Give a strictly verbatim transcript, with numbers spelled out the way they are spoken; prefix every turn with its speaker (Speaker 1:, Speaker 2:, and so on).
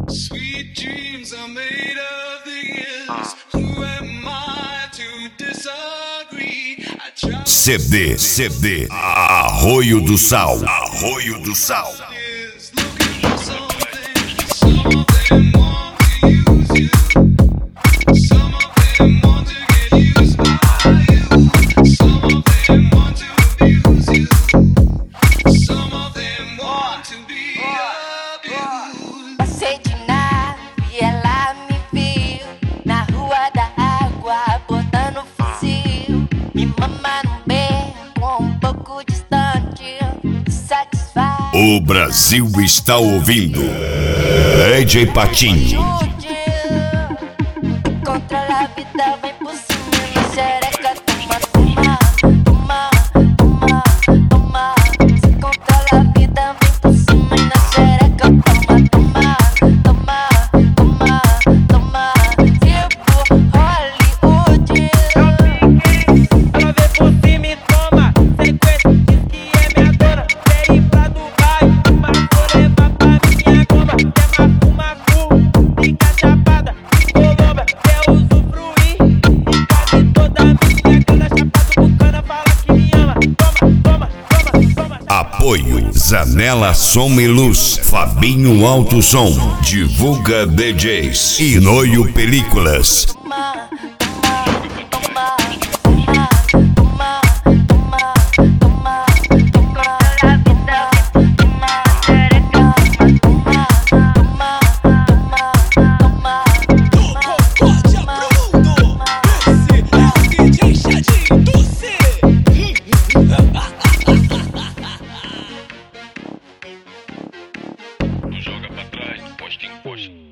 Speaker 1: Sweet dreams are made of these. Who am I to disagree? I try
Speaker 2: C D, C D, Arroio do Sal, Arroio do Sal.
Speaker 1: is looking for something. Some of them want to use you. Some of them want to get used by you. Some of them want to abuse you. Some of them want to be abused.
Speaker 3: Passei de nave e ela me viu na rua da água, botando fuzil. Me mama num beco um pouco distante, satisfaz.
Speaker 2: O Brasil está ouvindo D J Patinho.
Speaker 3: Controla a vida, vem por cima na xereca. Toma, toma, toma, toma, toma. Se controla a vida, vem por cima na xereca. Toma, toma, toma, toma, toma. Tipo Hollywood.
Speaker 4: Ela vem por cima e toma sequência, diz que é minha dona. Quer ir pra Dubai, mas vou levar pra minha cama. Quer macu, macu, fica chapada, colomba, quer usufruir. E quase toda minha grana, chapado bucana, fala que me ama. Toma, toma, toma, toma.
Speaker 2: Apoio Zanela Som e Luz, Fabinho Alto Som, Divulga D Js e Noio Películas.
Speaker 3: Toma, toma, toma, toma, toma, toma, toma, toma. A vida vem por cima na xereca. Toma, toma, toma, toma, toma, toma.
Speaker 1: Esse é o D J Chadinho do C.
Speaker 5: Não joga pra trás, posta em posta.